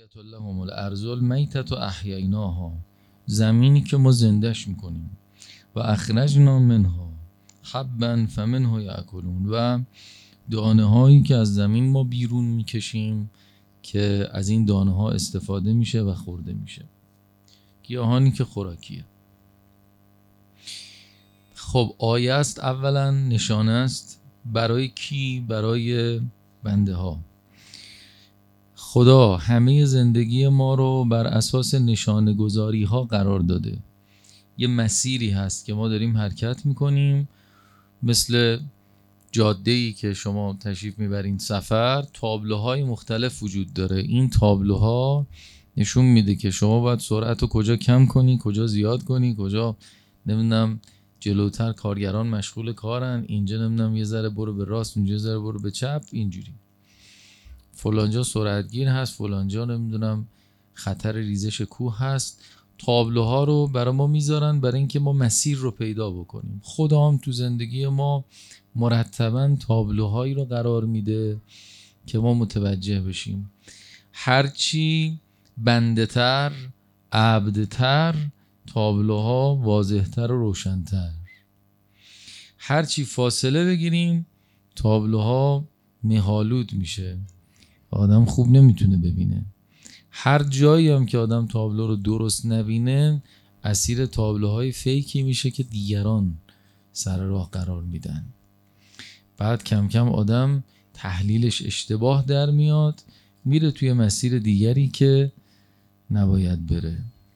آیت لهم الارض المیتة احییناها، زمینی که ما زندش میکنیم، و اخرجنا منها حبا فمنه یأکلون، و دانه هایی که از زمین ما بیرون میکشیم که از این دانه ها استفاده میشه و خورده میشه، گیاهانی که خوراکیه. خب آیه است، اولا نشانه است برای کی؟ برای بنده ها. خدا همه زندگی ما رو بر اساس نشانه گذاری ها قرار داده. یه مسیری هست که ما داریم حرکت میکنیم، مثل جاده‌ای که شما تشریف میبرین سفر، تابلوهای مختلف وجود داره. این تابلوها نشون میده که شما باید سرعت رو کجا کم کنی، کجا زیاد کنی، کجا نمیدونم جلوتر کارگران مشغول کارن، اینجا نمیدونم یه ذره برو به راست، اونجا یه ذره برو به چپ، اینجوری فلانجا سرعتگیر هست، فلانجا نمیدونم خطر ریزش کوه هست. تابلوها رو برای ما میذارن برای اینکه ما مسیر رو پیدا بکنیم. خدا هم تو زندگی ما مرتباً تابلوهایی رو قرار میده که ما متوجه بشیم. هرچی بنده‌تر، عبدتر، تابلوها واضحتر و روشنتر. هرچی فاصله بگیریم تابلوها مه‌آلود میشه، آدم خوب نمیتونه ببینه. هر جایی هم که آدم تابلو رو درست نبینه اسیر تابلوهای فیکی میشه که دیگران سر راه قرار میدن. بعد کم کم آدم تحلیلش اشتباه در میاد، میره توی مسیر دیگری که نباید بره.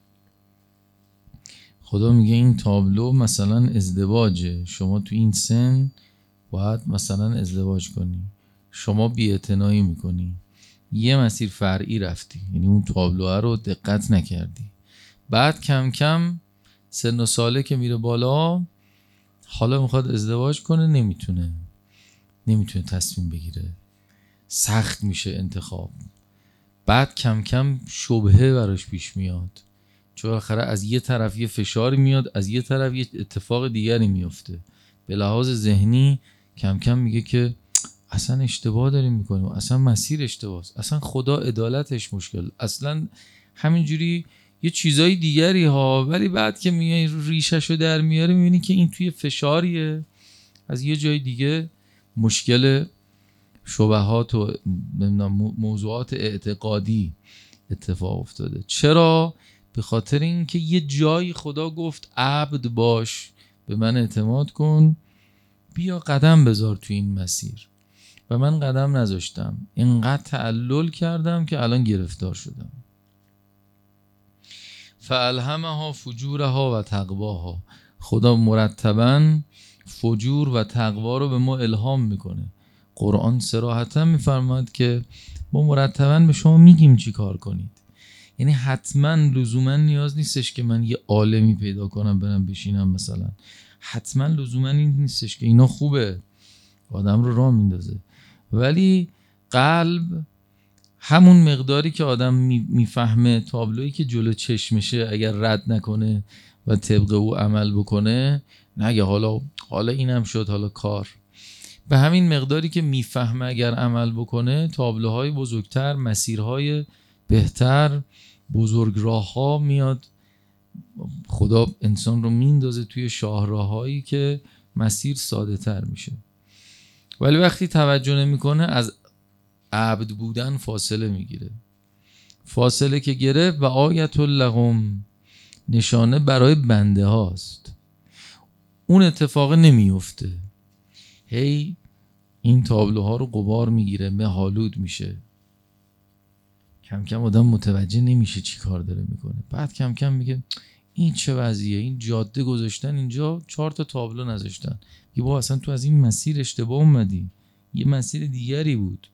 خدا میگه این تابلو مثلا ازدواجه، شما تو این سن باید مثلا ازدواج کنی، شما بی‌اعتنایی میکنی، یه مسیر فرعی رفتی، یعنی اون تابلوه رو دقت نکردی. بعد کم کم سن و ساله که میره بالا، حالا میخواد ازدواج کنه، نمیتونه تصمیم بگیره، سخت میشه انتخاب. بعد کم کم شبهه براش پیش میاد، چون آخره از یه طرف یه فشاری میاد، از یه طرف یه اتفاق دیگری میفته. به لحاظ ذهنی کم کم میگه که اصلا اشتباه داریم میکنیم، اصلا مسیر اشتباه است، اصلا خدا عدالتش مشکل، اصلا همینجوری یه چیزای دیگری ها. ولی بعد که میای ریشه‌شو در میاری میبینی که این توی فشاریه از یه جای دیگه، مشکل شبهات و موضوعات اعتقادی اتفاق افتاده. چرا؟ به خاطر اینکه یه جایی خدا گفت عبد باش، به من اعتماد کن، بیا قدم بذار تو این مسیر. و من قدم نذاشتم، اینقدر تعلل کردم که الان گرفتار شدم. فالهمها فجورها و تقواها. خدا مرتباً فجور و تقوا رو به ما الهام میکنه. قرآن صراحتاً میفرماد که ما مرتباً به شما میگیم چی کار کنید. یعنی حتما لزوما نیاز نیستش که من یه عالمی پیدا کنم برم بشینم مثلا، حتما لزوما این نیستش که اینا خوبه، آدم رو راه میندازه، ولی قلب همون مقداری که آدم میفهمه تابلویی که جلو چشمشه اگر رد نکنه و طبق او عمل بکنه، نگه حالا اینم شد، حالا کار، به همین مقداری که میفهمه اگر عمل بکنه تابلوهای بزرگتر، مسیرهای بهتر، بزرگ راه ها میاد. خدا انسان رو میندازه توی شاهراهایی که مسیر ساده تر میشه. ولی وقتی توجه نمیکنه از عبد بودن فاصله میگیره. فاصله که گرفت و آیت لهم، نشانه برای بنده هاست، اون اتفاق نمیفته. هی این تابلوها رو غبار میگیره، مه‌آلود میشه، کم کم آدم متوجه نمیشه چی کار داره میکنه. بعد کم کم میگه این چه وضعیه، این جاده گذاشتن اینجا 4 تا تابلو نذاشتن، یه با اصلا تو از این مسیر اشتباه اومدی، یه مسیر دیگری بود.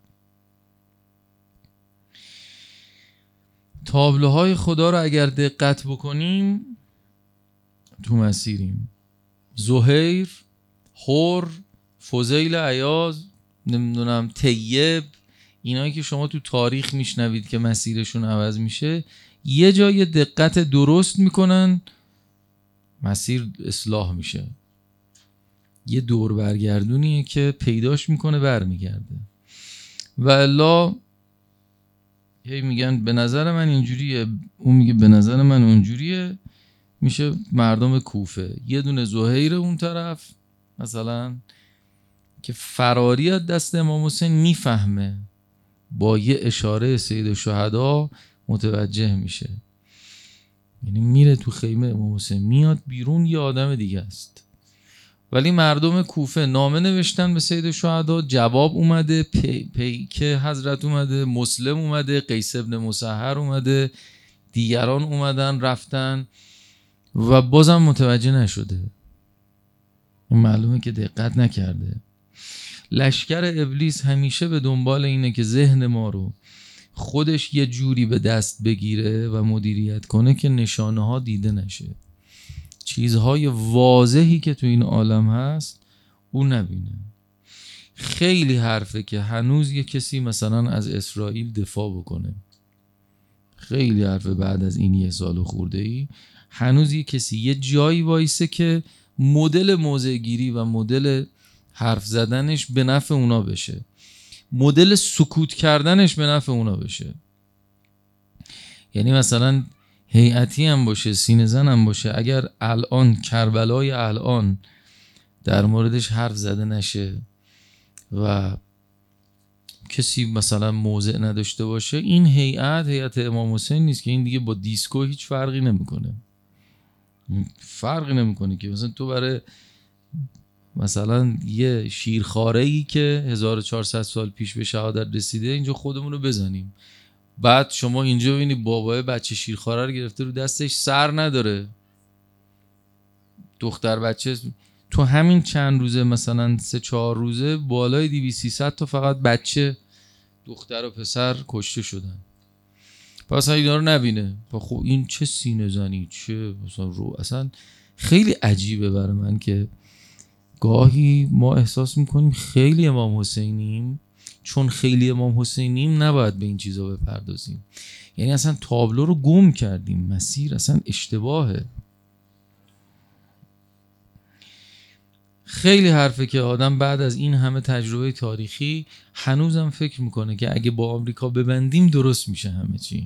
تابلوهای خدا رو اگر دقت بکنیم تو مسیریم. زهیر، حر، فضیل عیاض، نمیدونم طیب، اینایی که شما تو تاریخ میشنوید که مسیرشون عوض میشه، یه جای دقت درست میکنن، مسیر اصلاح میشه. یه دور برگردونیه که پیداش میکنه برمیگرده. و الا هی میگن به نظر من اینجوریه، اون میگه به نظر من اونجوریه، میشه مردم کوفه. یه دونه زهیر اون طرف مثلا که فراری از دست امام حسین میفهمه، با یه اشاره سید الشهدا متوجه میشه، یعنی میره تو خیمه امام حسین، میاد بیرون یه آدم دیگه است. ولی مردم کوفه نامه نوشتن به سید الشهدا، جواب اومده، پیک حضرت اومده، مسلم اومده، قیس ابن مسهر اومده، دیگران اومدن رفتن و بازم متوجه نشده. معلومه که دقت نکرده. لشکر ابلیس همیشه به دنبال اینه که ذهن ما رو خودش یه جوری به دست بگیره و مدیریت کنه که نشانه ها دیده نشه، چیزهای واضحی که تو این عالم هست اون نبینه. خیلی حرفه که هنوز یه کسی مثلا از اسرائیل دفاع بکنه، خیلی حرفه بعد از این 1 سال خورده ای هنوز یه کسی یه جایی وایسه که مدل موضع گیری و مدل حرف زدنش به نفع اونا بشه، مدل سکوت کردنش به نفع اونا بشه. یعنی مثلا هیئتی هم باشه، سینه زن هم باشه، اگر الان کربلای الان در موردش حرف زده نشه و کسی مثلا موضع نداشته باشه، این هیئت امام حسین نیست که این دیگه با دیسکو هیچ فرقی نمیکنه. فرقی نمیکنه که مثلا تو برای مثلا یه شیرخواره‌ای که 1400 سال پیش به شهادت رسیده اینجا خودمون رو بزنیم، بعد شما اینجا ببینی بابای بچه شیرخواره رو گرفته رو دستش، سر نداره، دختر بچه تو همین چند روزه مثلا 3-4 روزه بالای 200-300 تا فقط بچه دختر و پسر کشته شدن. پس اینا رو نبینه، خب این چه سینه زنی، چه مثلا رو، اصلا خیلی عجیبه برای من که گاهی ما احساس میکنیم خیلی امام حسینیم، چون خیلی امام حسینیم نباید به این چیزا بپردازیم. یعنی اصلا تابلو رو گم کردیم، مسیر اصلا اشتباهه. خیلی حرفه که آدم بعد از این همه تجربه تاریخی هنوزم فکر میکنه که اگه با آمریکا ببندیم درست میشه همه چی.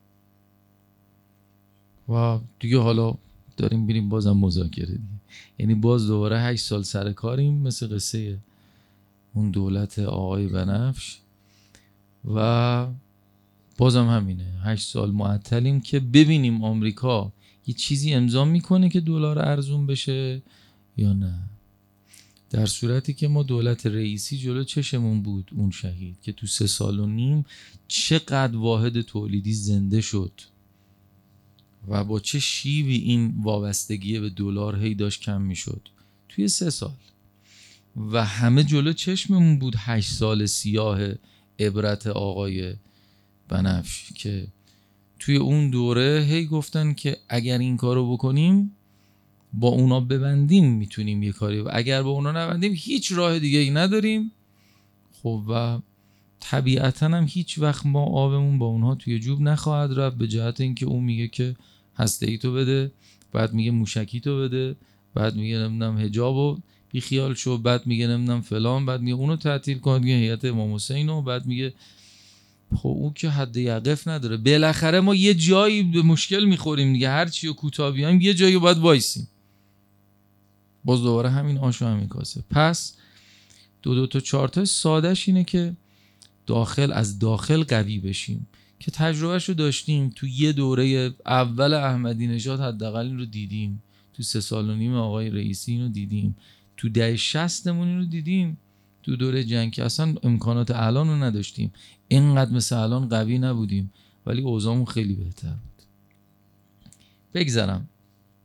و دیگه حالا داریم بریم بازم مذاکره دیگه، یعنی باز دوباره 8 سال سر کاریم مثل قصه اون دولت آقای بنفش و بازم همینه، 8 سال معطلیم که ببینیم آمریکا یه چیزی امضا میکنه که دلار ارزون بشه یا نه. در صورتی که ما دولت رئیسی جلو چشمون بود، اون شهید که تو 3.5 سال چقدر واحد تولیدی زنده شد و با چه شیوی این وابستگی به دلار هی داشت کم میشد توی 3 سال، و همه جلو چشممون بود 8 سال سیاه عبرت آقای بنفش که توی اون دوره هی گفتن که اگر این کارو بکنیم با اونا ببندیم میتونیم یه کاری، و اگر با اونا نبندیم هیچ راه دیگه ای نداریم. خب و طبیعتا هم هیچ وقت ما آبمون با اونها توی جوب نخواهد رفت، به جهت اینکه اون میگه که هسته‌ای تو بده، بعد میگه موشکی تو بده، بعد میگه نمیدونم حجابو بی خیال شو، بعد میگه نمیدونم فلان، بعد میگه اونو تعطیل کن، میگه هیئت امام حسینو، بعد میگه خب اون که حد یقف نداره. بالاخره ما یه جایی به مشکل میخوریم دیگه، هر چی رو کوتاه بیایم یه جایی باید وایسیم، باز دوباره همین آش و همین کاسه. پس 2 تا 4 تا سادهش اینه که از داخل قوی بشیم که تجربهش رو داشتیم تو یه دوره اول احمدی نژاد، حداقل این رو دیدیم، تو 3.5 سال آقای رئیسی این رو دیدیم، تو 10-60 این رو دیدیم، تو دوره جنگ که اصلا امکانات الان رو نداشتیم، اینقدر مثل الان قوی نبودیم، ولی اوضاعمون خیلی بهتر بود. بگذارم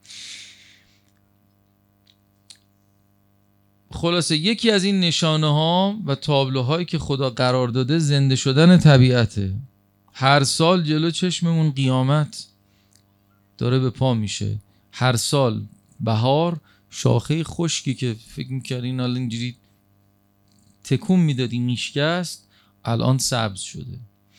خلاصه یکی از این نشانه ها و تابلوهایی که خدا قرار داده زنده شدن طبیعته. هر سال جلو چشممون قیامت داره به پا میشه، هر سال بهار شاخه خشکی که فکر میکردین الان اینجوری تکون میدادی میشکست، الان سبز شده.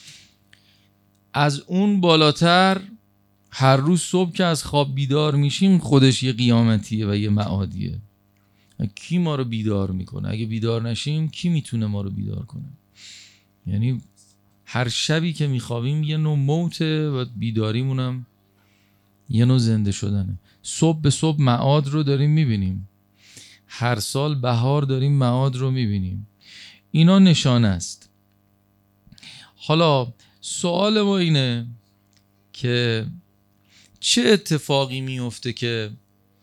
از اون بالاتر هر روز صبح که از خواب بیدار میشیم خودش یه قیامتیه و یه معادیه. کی ما رو بیدار میکنه؟ اگه بیدار نشیم کی میتونه ما رو بیدار کنه؟ یعنی هر شبی که میخوابیم یه نوع موته و بیداریمونم یه نوع زنده شدنه. صبح به صبح معاد رو داریم میبینیم، هر سال بهار داریم معاد رو میبینیم. اینا نشانه است. حالا سوال ما اینه که چه اتفاقی میفته که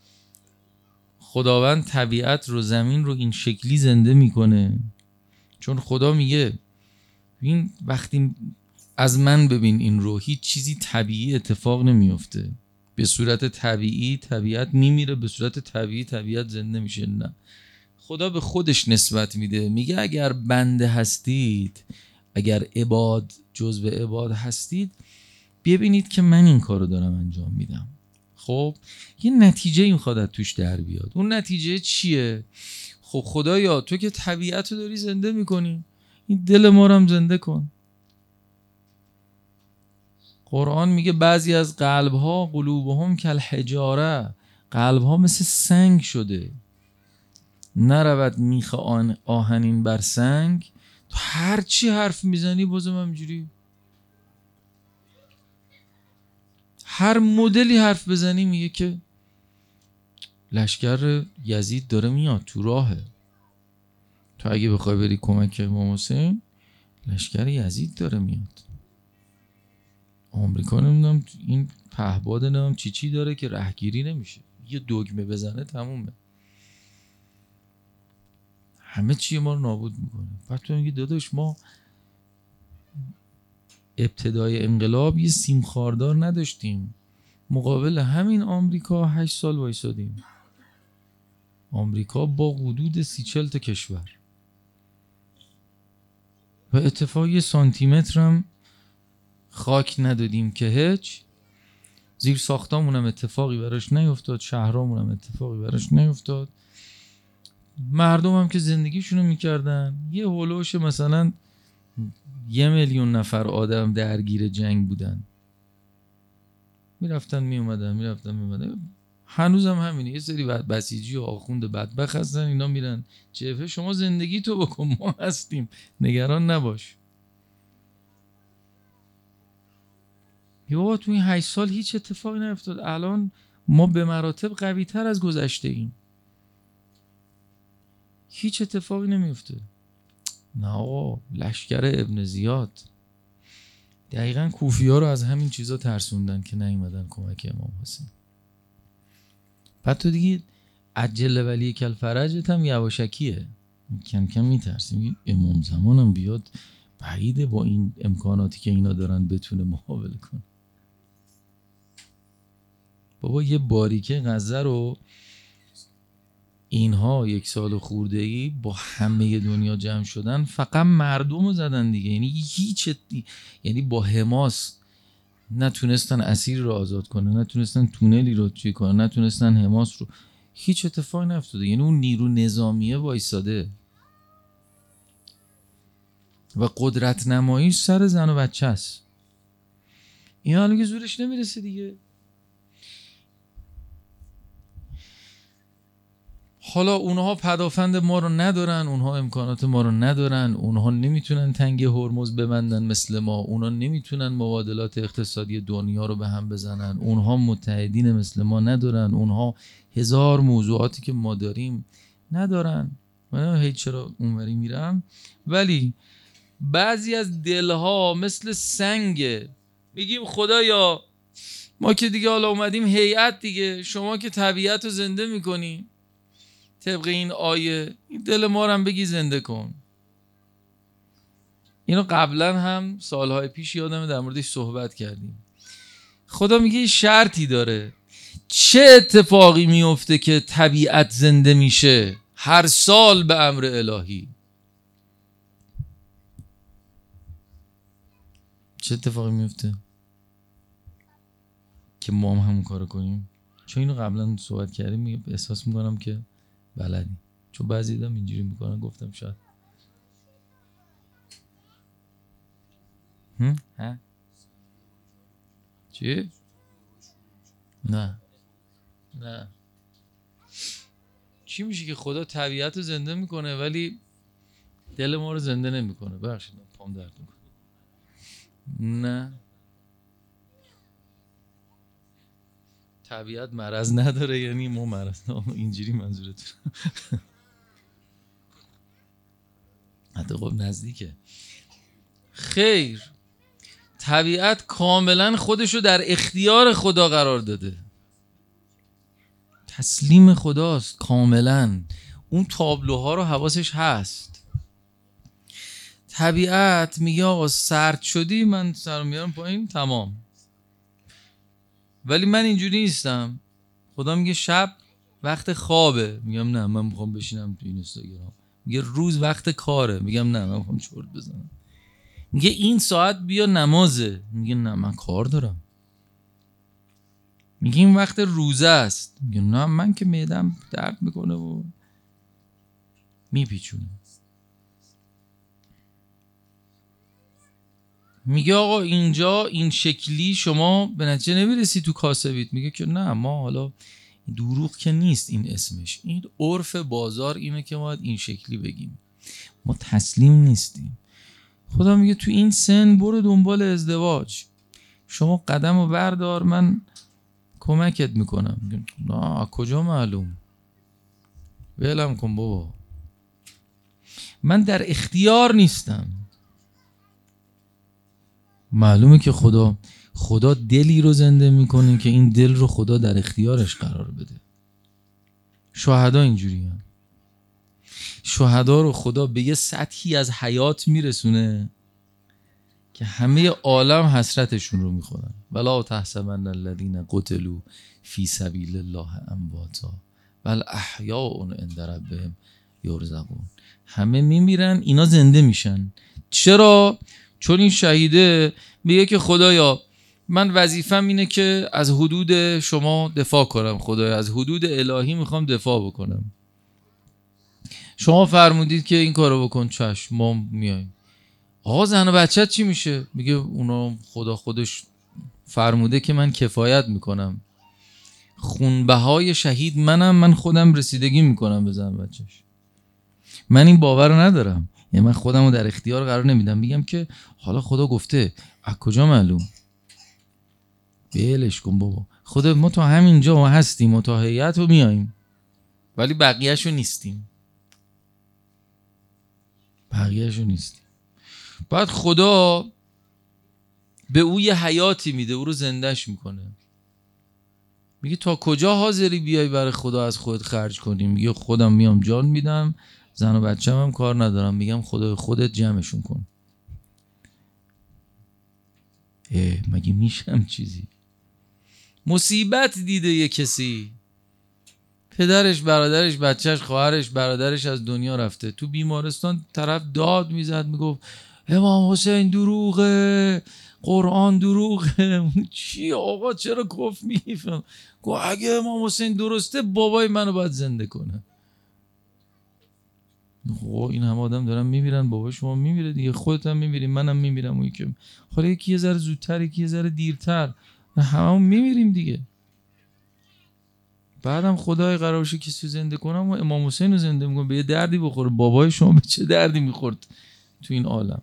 خداوند طبیعت رو، زمین رو این شکلی زنده میکنه؟ چون خدا میگه این وقتی از من ببین این رو، هیچ چیزی طبیعی اتفاق نمیفته. به صورت طبیعی طبیعت میمیره، به صورت طبیعی طبیعت زنده میشه. نه، خدا به خودش نسبت میده، میگه اگر بنده هستید، اگر عباد جزو عباد هستید، ببینید که من این کارو دارم انجام میدم. خب یه نتیجه میخواد توش در بیاد. اون نتیجه چیه؟ خب خدایا تو که طبیعت رو داری زنده میکنی، این دل ما رو هم زنده کن. قرآن میگه بعضی از قلبها قلوبهم کالحجاره، قلبها مثل سنگ شده. نرود میخ آهنین بر سنگ. تو هر چی حرف میزنی بازم همینجوری، هر مدلی حرف بزنی میگه که لشکر یزید داره میاد تو راهه. تو اگه بخوای بری کمک امام حسین، لشکر یزید داره میاد. آمریکا نمیدونم این پهباد نمیدونم چی داره که رهگیری نمیشه، یه دگمه بزنه تمومه، همه چی ما رو نابود میکنه. بعد تو میگی داداش ما ابتدای انقلاب یه سیم خاردار نداشتیم، مقابل همین آمریکا 8 سال وایسادیم. آمریکا با حدود 30-40 تا کشور و اتفاق یه سانتیمتر هم خاک ندادیم که هیچ. زیر ساختامون هم اتفاقی براش نیفتاد، شهرامون هم اتفاقی براش نیفتاد. مردم هم که زندگیشونو میکردن، یه هولوش مثلا 1,000,000 نفر آدم درگیر جنگ بودن، میرفتن میومدن. هنوز هم همینه، یه سری بسیجی و آخوند بدبخت هستن، اینا میرن جبهه. شما زندگی تو بکن، ما هستیم، نگران نباش. بابا تو این 8 سال هیچ اتفاقی نیفتاد. الان ما به مراتب قوی تر از گذشته ایم، هیچ اتفاقی نمیفته. نه آقا، لشکر ابن زیاد دقیقاً کوفی‌ها رو از همین چیزا ترسوندن که نیومدن کمک امام حسین. بعد تو دیگه عجل ولی کل فرجت هم یواشکیه، کم کم میترسیم امام زمانم بیاد، بعیده با این امکاناتی که اینا دارن بتونه مقابله کنه. بابا یه باریکه غزه رو اینها 1 سال خورده‌ای با همه دنیا جمع شدن، فقط مردم رو زدن دیگه. یعنی هیچ یعنی با حماس نتونستن اسیر رو آزاد کنن، نتونستن تونلی رو چی کنن، نتونستن حماس رو، هیچ اتفاقی نیفتاده. یعنی اون نیرو نظامیه وایساده و قدرت نماییش سر زن و بچه است. این حالا که زورش نمیرسه دیگه. حالا اونها پدافند ما رو ندارن، اونها امکانات ما رو ندارن، اونها نمیتونن تنگه هرمز ببندن مثل ما، اونها نمیتونن مبادلات اقتصادی دنیا رو به هم بزنن، اونها متحدین مثل ما ندارن، اونها 1000 موضوعاتی که ما داریم ندارن. من هیچ چرا اونوری میرم، ولی بعضی از دلها مثل سنگه. میگیم خدایا ما که دیگه حالا اومدیم هیئت دیگه، شما که طبیعت رو زنده میکنی، طبق این آیه این دل ما رو هم بگی زنده کن. اینو قبلا هم سالهای پیش یادمه در موردش صحبت کردیم. خدا میگه شرطی داره، چه اتفاقی میفته که طبیعت زنده میشه؟ هر سال به امر الهی. چه اتفاقی میفته که ما هم همون کارو کنیم؟ چون اینو قبلا صحبت کردیم، احساس میکنم که بلدی، چون بعضی دیدم اینجوری میکنن، گفتم شاید ها چی؟ نه چی میشه که خدا طبیعت رو زنده میکنه ولی دل ما رو زنده نمیکنه؟ ببخشید پام درد میکنه. نه، طبیعت مرض نداره یعنی ما مرض اینجوری منظورتون؟ حتی خب نزدیکه. خیر، طبیعت کاملا خودشو در اختیار خدا قرار داده، تسلیم خداست کاملا. اون تابلوها رو حواسش هست. طبیعت میگه آقا سرد شدی من سرم میارم پایین، تمام. ولی من اینجوری نیستم. خدا میگه شب وقت خوابه، میگم نه من میخوام بشینم تو اینستاگرام. میگه روز وقت کاره، میگم نه من میخوام چرت بزنم. میگه این ساعت بیا نمازه، میگه نه من کار دارم. میگه این وقت روزه است، میگه نه من که معدم درد میکنه و میپیچونه. میگه آقا اینجا این شکلی شما به نتیجه نمیرسی تو کاسبید. میگه که نه ما حالا دروغ که نیست این اسمش، این عرف بازار اینه که ما این شکلی بگیم، ما تسلیم نیستیم. خدا میگه تو این سن برو دنبال ازدواج، شما قدم رو بردار من کمکت میکنم. میگه نه کجا معلوم، ولم کن بابا، من در اختیار نیستم. معلومه که خدا دلی رو زنده میکنه که این دل رو خدا در اختیارش قرار بده. شهدا اینجوری هم. شهدا رو خدا به یه سطحی از حیات میرسونه که همه عالم حسرتشون رو میخورن. ولا تحسبن الذین قتلوا فی سبیل الله امواتا بل احیاء عند ربهم یرزقون. همه میمیرن اینا زنده میشن. چرا؟ چون این شهیده میگه که خدایا من وظیفم اینه که از حدود شما دفاع کنم، خدایا از حدود الهی میخوام دفاع بکنم. شما فرمودید که این کارو بکن، چشم ما میایم. آقا زن و بچت چی میشه؟ میگه اونا خدا خودش فرموده که من کفایت میکنم، خونبهای شهید منم، من خودم رسیدگی میکنم به زن و بچهش. من این باور رو ندارم، یعنی من خودم رو در اختیار قرار نمیدم. میگم که حالا خدا گفته، از کجا معلوم؟ بلش کن بابا، خدا ما تا همینجا ما هستیم و تا هیئت رو میاییم ولی بقیهشو نیستیم. بعد خدا به او یه حیاتی میده، او رو زندهش میکنه. میگه تا کجا حاضری بیای برای خدا از خودت خرج کنی؟ میگه خودم میام جان میدم، زن و بچه‌م هم کار ندارم. میگم خدا خودت جمعشون کن. مگه میشم چیزی؟ مصیبت دیده یه کسی، پدرش، برادرش، بچهش، خواهرش، برادرش از دنیا رفته، تو بیمارستان طرف داد میزد میگفت امام حسین دروغه، قرآن دروغه. چی آقا چرا کفر میفهم؟ گفت اگه امام حسین درسته بابای منو باید زنده کنه. این همه آدم دارن میمیرن، بابا شما میمیره دیگه، خودت هم میمیری، منم میمیرم. اون که حالا یکی یه ذره زودتر یکی یه ذره دیرتر، هممون میمیریم دیگه. بعدم خدای قرار باشه کسی رو زنده کنم و امام حسین رو زنده میکنم، به یه دردی بخوره. بابای شما به چه دردی میخورد تو این عالم؟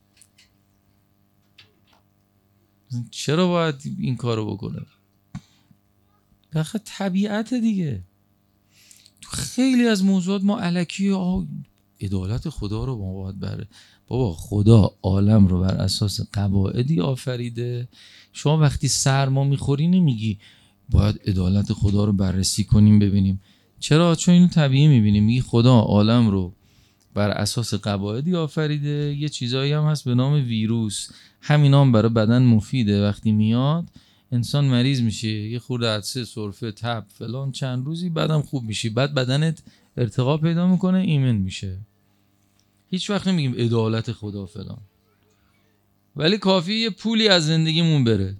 چرا باید این کارو بکنه؟ بخاطر طبیعت دیگه. تو خیلی از موضوعات ما الکی عدالت خدا رو ما باید بره. بابا خدا عالم رو بر اساس قواعدی آفریده. شما وقتی سرما میخوری نمیگی باید عدالت خدا رو بررسی کنیم ببینیم. چرا؟ چون اینو طبیعی میبینیم. میگی خدا عالم رو بر اساس قواعدی آفریده. یه چیزایی هم هست به نام ویروس، همینا هم برای بدن مفیده. وقتی میاد انسان مریض میشه، یه خورده عطسه، سرفه، تب فلان، چند روزی بعدم خوب میشی، بعد بدنت ارتقا پیدا میکنه، ایمن میشه. هیچ وقت نمیگیم عدالت خدا فلان، ولی کافی یه پولی از زندگیمون بره.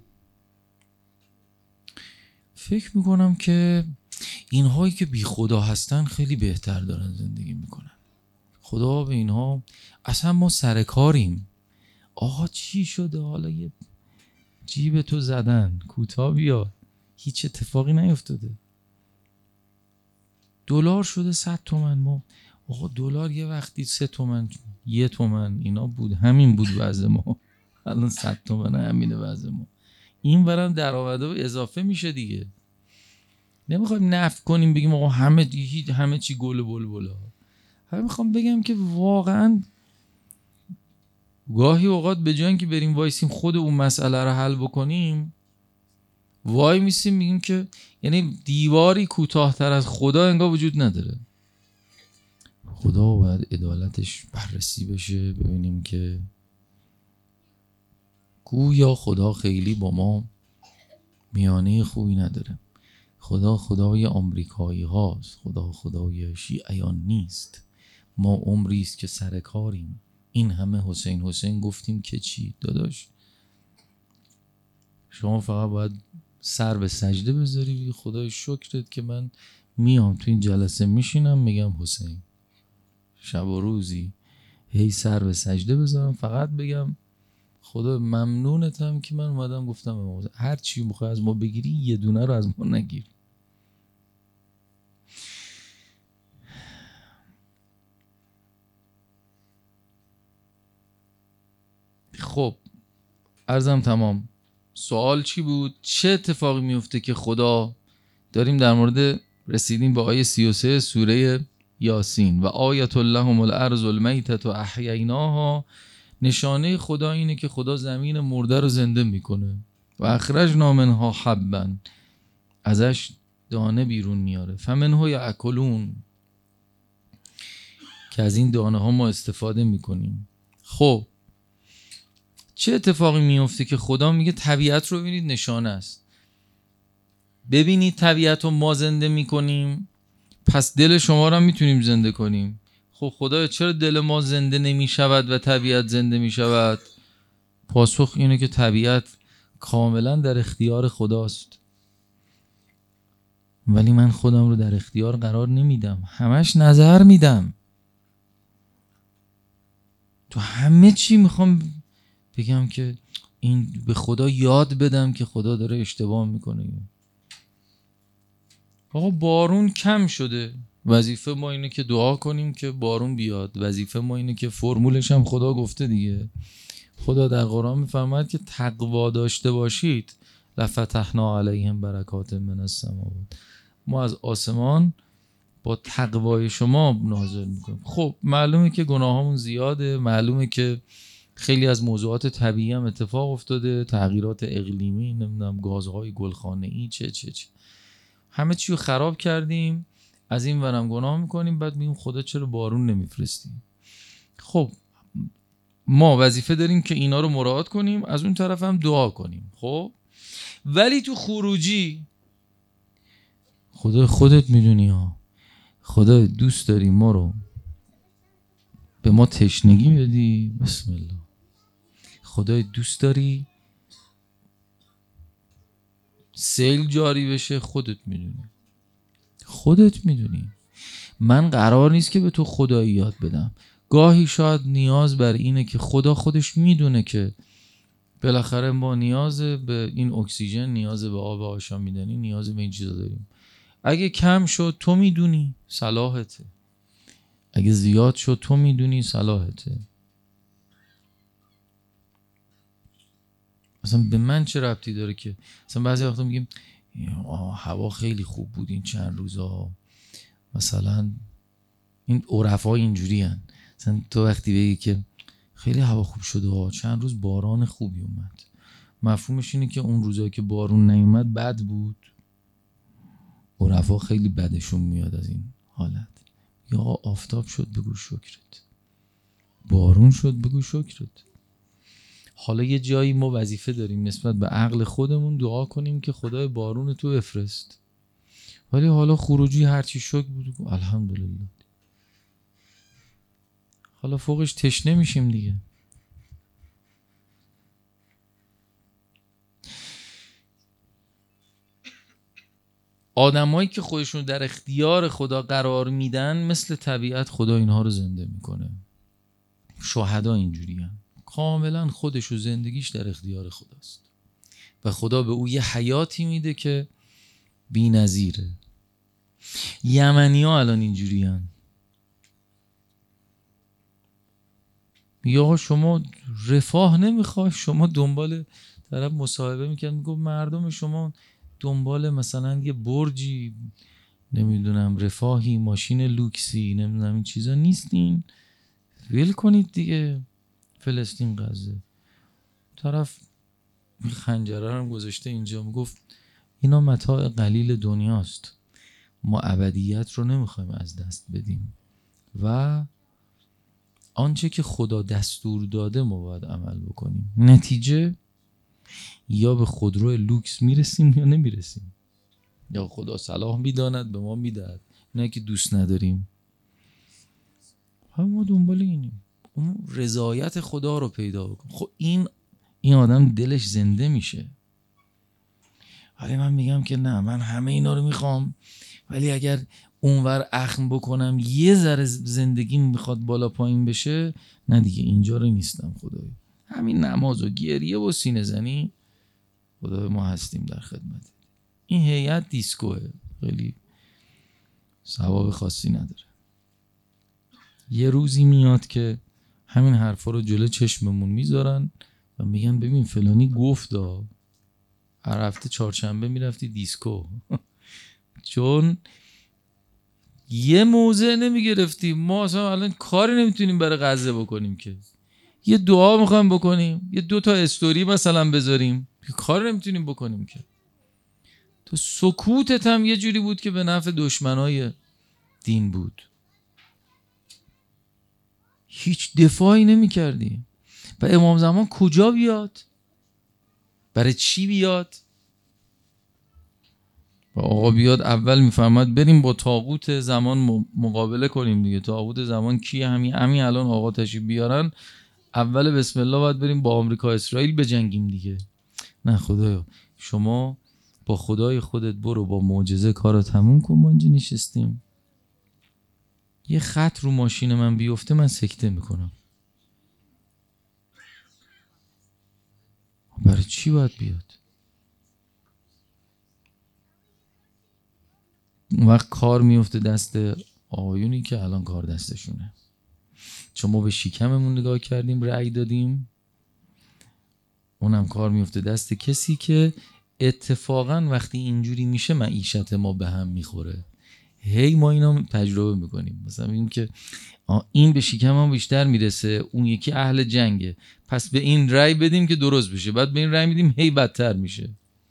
فکر میکنم که اینهایی که بی خدا هستن خیلی بهتر دارن زندگی میکنن. خدا به اینها اصلا ما سرکاریم. آقا چی شده حالا یه جیب تو زدن کوتاه بیا، هیچ اتفاقی نیفتاده. دلار شده 100 تومن. ما آقا دلار یه وقتی 3 تومن 1 تومن اینا بود، همین بود وضع ما. الان 100 تومن همینه وضع ما. این برم درآمده اضافه میشه دیگه. نمیخوایم نفی کنیم بگیم آقا همه چی گل بلبلا. میخوام بگم که واقعا گاهی اوقات به جای اینکه بریم وایسیم خود اون مسئله رو حل بکنیم، وای میسیم میگیم که یعنی دیواری کوتاه‌تر از خدا انگار وجود نداره. خدا باید عدالتش بررسی بشه، ببینیم که گویا خدا خیلی با ما میانه خوبی نداره. خدا خدای آمریکایی هاست، خدا خدای شیعیان نیست. ما عمری است که سر کاریم. این همه حسین گفتیم که چی داداش؟ شما فقط باید سر به سجده بذاری خدای شکرت که من میام تو این جلسه میشینم میگم حسین. شب و روزی هی سر به سجده بذارم فقط بگم خدا ممنونتم که من اومدم گفتم هر چی میخوای از ما بگیری یه دونه رو از ما نگیر. خب عرضم تمام. سوال چی بود؟ چه اتفاقی میفته که خدا، داریم در مورد رسیدیم به آیه 33 سوره یاسین، و آیت لهم الارض المیتة و احییناها. نشانه خدا اینه که خدا زمین مرده رو زنده میکنه. و اخرجنا منها حبا، ازش دانه بیرون میاره. فمنه یأکلون، که از این دانه ها ما استفاده میکنیم. خب چه اتفاقی میفته که خدا میگه طبیعت رو ببینید نشانه است. ببینید طبیعت رو ما زنده میکنیم، پس دل شما رو هم میتونیم زنده کنیم. خب خدایا چرا دل ما زنده نمیشود و طبیعت زنده میشود؟ پاسخ اینه که طبیعت کاملا در اختیار خداست، ولی من خودم رو در اختیار قرار نمیدم، همش نظر میدم. تو همه چی میخوام بگم که این به خدا یاد بدم که خدا داره اشتباه میکنه. آقا بارون کم شده، وظیفه ما اینه که دعا کنیم که بارون بیاد. وظیفه ما اینه که فرمولش هم خدا گفته دیگه. خدا در قرآن میفرماید که تقوا داشته باشید لفتحنا علیهم برکات من السماوات. ما از آسمان با تقوای شما نازل میکنیم. خب معلومه که گناهامون زیاده، معلومه که خیلی از موضوعات طبیعی هم اتفاق افتاده، تغییرات اقلیمی، نمیدونم گازهای گلخانه‌ای چه همه چی رو خراب کردیم، از این ورم گناه میکنیم، بعد میگیم خدا چرا بارون نمیفرستیم. خب ما وظیفه داریم که اینا رو مراعات کنیم، از اون طرف هم دعا کنیم. خب ولی تو خروجی خودت میدونی ها، خدا دوست داری ما رو به ما تشنگی بدی، بسم الله. خدای دوست داری سیل جاری بشه، خودت میدونی. من قرار نیست که به تو خدایی یاد بدم. گاهی شاید نیاز بر اینه که خدا خودش میدونه که بالاخره ما نیاز به این اکسیژن، نیاز به آب آشامیدنی، نیاز به این چیزا داریم. اگه کم شد تو میدونی صلاحته، اگه زیاد شد تو میدونی صلاحته. مثلا به من چه ربطی داره که مثلا بعضی وقتا میگیم هوا خیلی خوب بود این چند روزا، مثلا این عرفا اینجوری هن. مثلا تو وقتی بگی که خیلی هوا خوب شده چند روز باران خوبی اومد، مفهومش اینه که اون روزایی که بارون نیومد بد بود. عرفا خیلی بدشون میاد از این حالت. یا آفتاب شد بگو شکرت، بارون شد بگو شکرت. حالا یه جایی ما وظیفه داریم نسبت به عقل خودمون دعا کنیم که خدای بارون تو بفرست، ولی حالا خروجی هرچی شکر بود الحمدلله. حالا فوقش تشنه میشیم دیگه. آدمایی که خودشون در اختیار خدا قرار میدن مثل طبیعت خدا اینها رو زنده میکنه. شهدا اینجوری هن. کاملا خودش و زندگیش در اختیار خداست و خدا به او یه حیاتی میده که بی نظیره. یمنی ها الان اینجوری هن. میگه آقا شما رفاه نمیخوای، شما دنبال طرف مصاحبه میکرد میگفت مردم شما دنبال مثلا یه برجی، نمیدونم رفاهی، ماشین لوکسی، نمیدونم این چیزا نیستین، ول کنید دیگه فلسطین غزه. طرف خنجره رو گذاشته اینجا میگفت اینا متاع قلیل دنیاست، ما ابدیت رو نمیخوایم از دست بدیم و آنچه که خدا دستور داده ما باید عمل بکنیم. نتیجه یا به خودرو لوکس میرسیم یا نمیرسیم، یا خدا صلاح میداند به ما میدهد، نه که دوست نداریم. ما دنبال اینیم اون رضایت خدا رو پیدا بکنیم. خب این آدم دلش زنده میشه. ولی من میگم که نه، من همه اینا رو میخوام، ولی اگر اونور اخم بکنم یه ذره زندگی میخواد بالا پایین بشه، نه دیگه اینجا رو نیستم خدایا. همین نماز و گریه و سینه زنی خدای ما هستیم در خدمت. این هیئت دیسکوه، خیلی ثواب خاصی نداره. یه روزی میاد که همین حرفا رو جلو چشممون میذارن و میگن ببین فلانی گفتا، هر هفته چهارشنبه میرفتی دیسکو چون یه موضع نمیگرفتیم. ما اصلا الان کاری نمیتونیم برای غزه بکنیم که یه دعا میخوایم بکنیم، یه 2 تا استوری مثلا بذاریم، کار نمیتونیم بکنیم که. تو سکوتت هم یه جوری بود که به نفع دشمنای دین بود، هیچ دفاعی نمی کردی. و امام زمان کجا بیاد؟ برای چی بیاد؟ و آقا بیاد اول میفهمد بریم با طاغوت زمان مقابله کنیم دیگه. طاغوت زمان کیه؟ همین الان آقا تشریف بیارن، اول بسم الله باید بریم با آمریکا اسرائیل بجنگیم دیگه. نه خدایا، شما با خدای خودت برو، با معجزه کارو تموم کن، ما اینجا نشستیم. یه خط رو ماشین من بیفته من سکته میکنم. برای چی باید بیاد؟ اون وقت کار میفته دست آقایونی که الان کار دستشونه، چون ما به شکممون نگاه کردیم رأی دادیم. اونم کار میفته دست کسی که اتفاقا وقتی اینجوری میشه معیشت ما به هم میخوره. هی ما اینا تجربه میکنیم، مثلا میگیم که این به شکم ما بیشتر میرسه، اون یکی اهل جنگه، پس به این رأی بدیم که درست بشه، بعد به این رأی میدیم هی بدتر میشه.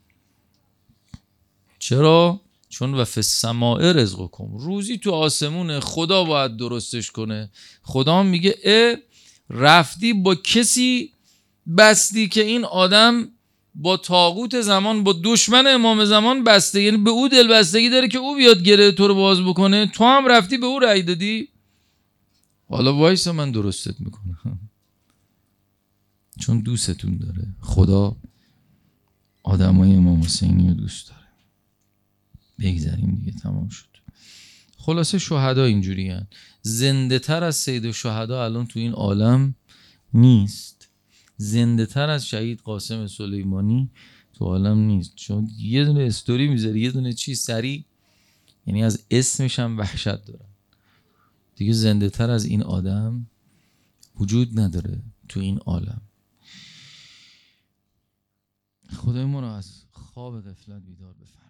چرا؟ چون و فی السماء رزقکم، روزی تو آسمونه، خدا باید درستش کنه. خدا میگه رفتی با کسی بستی که این آدم با طاغوت زمان، با دشمن امام زمان بسته، یعنی به او دل بستگی داره که او بیاد گره تو رو باز بکنه، تو هم رفتی به او رأی دادی. حالا وایسا من درستت میکنم. چون دوستتون داره خدا، آدمای امام حسینی رو دوست داره. بگذاریم دیگه، تمام شد. خلاصه شهدا اینجوری هن. زنده تر از سید شهدا الان تو این عالم نیست، زنده تر از شهید قاسم سلیمانی تو عالم نیست. چون یه دونه استوری میذاری، یه دونه چی سری، یعنی از اسمش هم وحشت داره دیگه. زنده تر از این آدم وجود نداره تو این عالم. خدای ما رو از خواب غفلت بیدار بفرماید.